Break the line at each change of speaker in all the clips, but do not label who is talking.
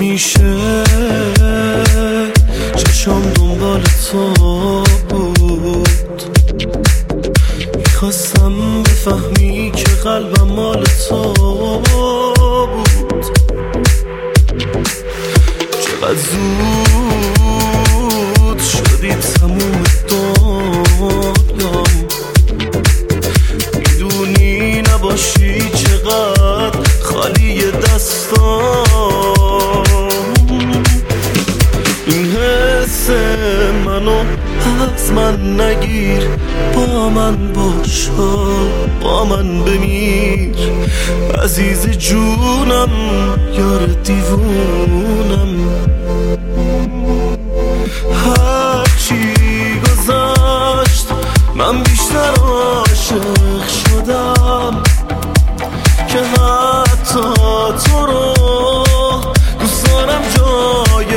همیشه چشم دنبال تو بود، میخواستم بفهمی که قلبم مال تو بود. چقدر زود شدی تموم دنیام، میدونی نباشی چقدر خالی دستام. این حس منو از من نگیر، با من باش، با من بمیر عزیز جونم، یار دیوونم. هرچی گذشت من بیشتر عاشق شدم، که حتی تو رو دوست دارم جای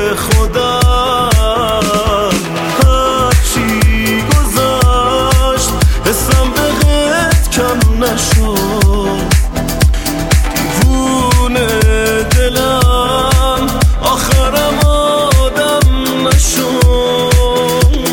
خودم. هرچی گذشت حسم بهت کم نشد، دیوونه دلم آخرم آدم نشد.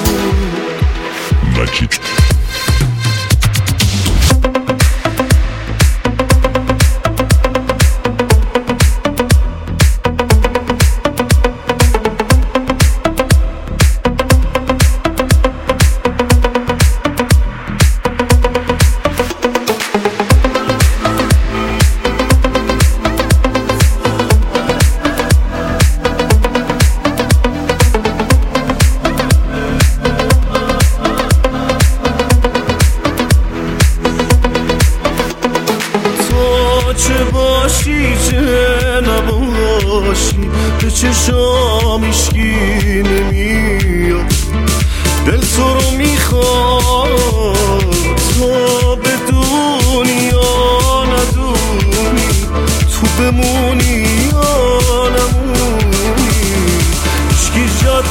چه باشی چه نباشی، به چشام هیچکی نمیاد. دل تو رو میخواد، تو بدونی یا ندونی، تو بمونی یا نمونی، هیچکی جات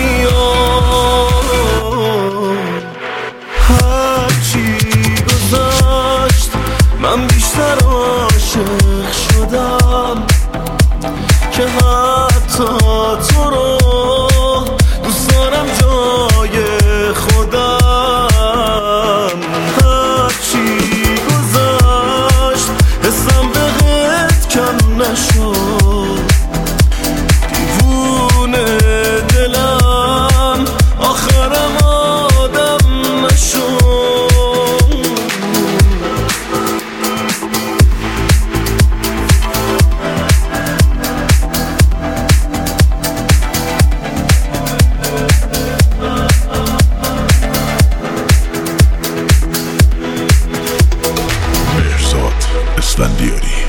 نمیاد. هرچی گذشت من بیشتر عاشق شدم، که حتی تو رو دوست دارم جای خودم. هرچی گذشت حسم بهت کم نشد، دیوونه دلم آخرم آدم نشد.
اسفندیاری